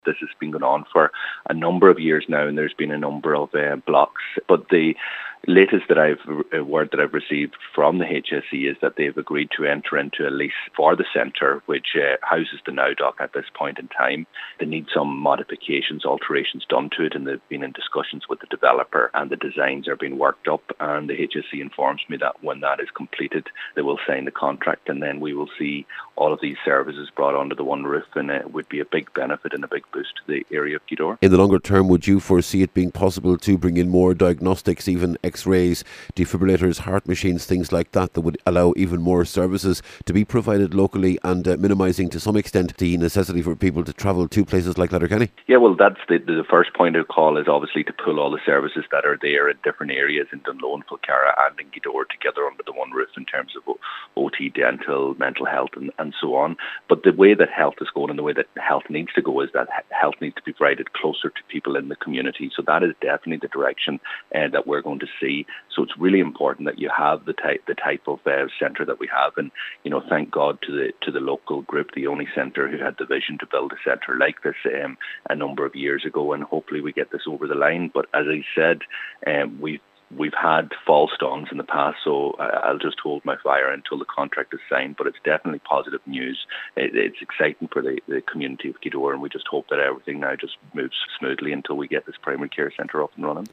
This has been going on for a number of years now, and there's been a number of blocks. But the latest word that I've received from the HSE is that they've agreed to enter into a lease for the centre, which houses the Now Dock at this point in time. They need some modifications, alterations done to it, and they've been in discussions with the developer, and the designs are being worked up. And the HSE informs me that when that is completed, they will sign the contract, and then we will see all of these services brought onto the one roof, and it would be a big benefit and a big boost to the area of Gweedore. In the longer term, would you foresee it being possible to bring in more diagnostics, even X-rays, defibrillators, heart machines, things like that would allow even more services to be provided locally and minimising to some extent the necessity for people to travel to places like Letterkenny? Yeah, well, that's the first point of call is obviously to pull all the services that are there in different areas in Dunloe, Fulcarra and in Gweedore together under the one roof in terms of OT, dental, mental health and so on. But the way that health is going and the way that health needs to go is that health needs to be provided closer to people in the community. So that is definitely the direction that we're going to see. So it's really important that you have the type of centre that we have, and thank God to the local group, the only centre who had the vision to build a centre like this a number of years ago, and hopefully we get this over the line. But as I said, we've had false dawns in the past, so I'll just hold my fire until the contract is signed. But it's definitely positive news. It's exciting for the community of Gweedore, and we just hope that everything now just moves smoothly until we get this primary care centre up and running.